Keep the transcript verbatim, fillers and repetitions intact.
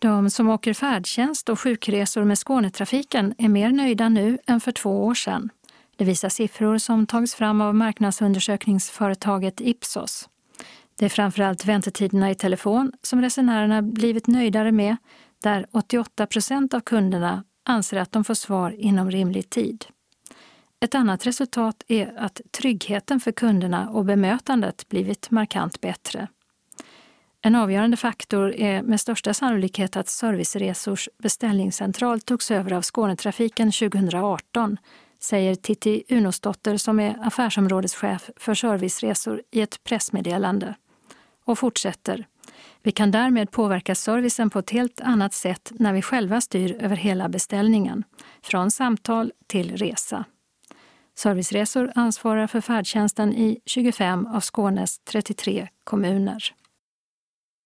De som åker färdtjänst och sjukresor med Skånetrafiken är mer nöjda nu än för två år sedan. Det visar siffror som tagits fram av marknadsundersökningsföretaget Ipsos. Det är framförallt väntetiderna i telefon som resenärerna blivit nöjdare med, där åttioåtta procent av kunderna anser att de får svar inom rimlig tid. Ett annat resultat är att tryggheten för kunderna och bemötandet blivit markant bättre. En avgörande faktor är med största sannolikhet att Serviceresors beställningscentral togs över av Skånetrafiken tjugohundraarton, säger Titti Unosdotter som är affärsområdeschef för Serviceresor i ett pressmeddelande. Och fortsätter: vi kan därmed påverka servicen på ett helt annat sätt när vi själva styr över hela beställningen, från samtal till resa. Serviceresor ansvarar för färdtjänsten i tjugofem av Skånes trettiotre kommuner.